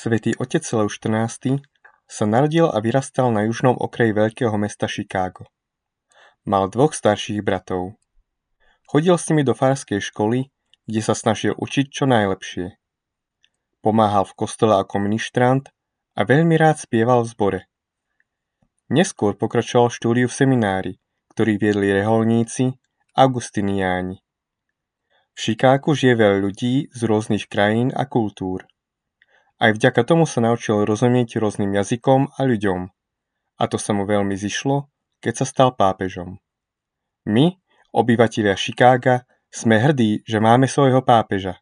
Svätý otec Leoš XIV sa narodil a vyrastal na južnom okraji veľkého mesta Chicago. Mal dvoch starších bratov. Chodil s nimi do farskej školy, kde sa snažil učiť čo najlepšie. Pomáhal v kostole ako ministrant a veľmi rád spieval v zbore. Neskôr pokračoval v štúdiu v seminári, ktorý viedli reholníci augustiniáni. V Chicagu žije veľa ľudí z rôznych krajín a kultúr. Aj vďaka tomu sa naučil rozumieť rôznym jazykom a ľuďom. A to sa mu veľmi zišlo, keď sa stal pápežom. My, obyvatelia Chicaga, sme hrdí, že máme svojho pápeža.